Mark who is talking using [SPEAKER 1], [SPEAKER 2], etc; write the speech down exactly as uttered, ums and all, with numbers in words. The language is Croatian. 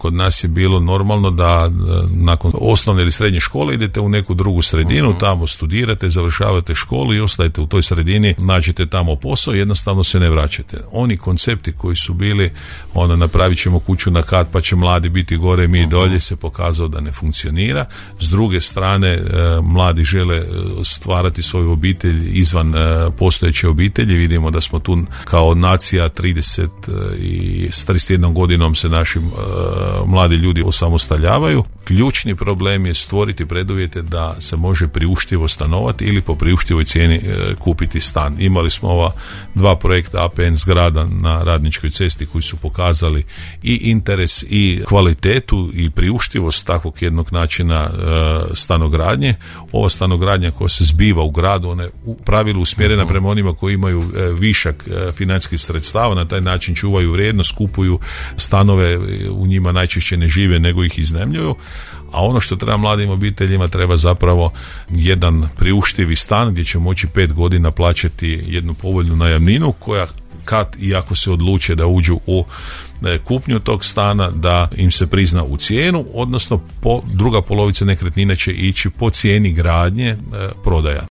[SPEAKER 1] kod nas je bilo normalno da nakon osnovne ili srednje škole idete u neku drugu sredinu, uh-huh. tamo studirate, završavate školu i ostajete u toj sredini, nađete tamo posao i jednostavno se ne vraćate. Oni koncepti koji su bili, ono, napravit ćemo kuću na kat pa će mladi biti gore, mi uh-huh. dolje, se pokazao da ne funkcionira. S druge strane, e, mladi žele stvarati svoju obitelj izvan e, postojeće obitelji. Vidimo da smo tu kao nacija trideset i s trideset jednom godinom se naši e, mladi ljudi osamostaljavaju. Ključni problem je stvoriti preduvjete da se može priuštivo stanovati ili po priuštivoj cijeni e, kupiti stan. Imali smo ova dva projekta A P N zgrada na Radničkoj cesti koji su pokazali i interes i kvalitetu i priuštivost takvog jednog načina e, stanogradnje. Ova stanogradnja koja se zbiva u gradu, ona je u pravilu usmjerena prema onima koji imaju e, višak e, financijskih sredstava, na taj način čuvaju vrijednost, kupuju stanove, u njima najčešće ne žive nego ih iznajmljuju. A ono što treba mladim obiteljima, treba zapravo jedan priuštivi stan gdje će moći pet godina plaćati jednu povoljnu najamninu koja kad i ako se odluče da uđu u kupnju tog stana, da im se prizna u cijenu, odnosno po, druga polovica nekretnine će ići po cijeni gradnje e, prodaja.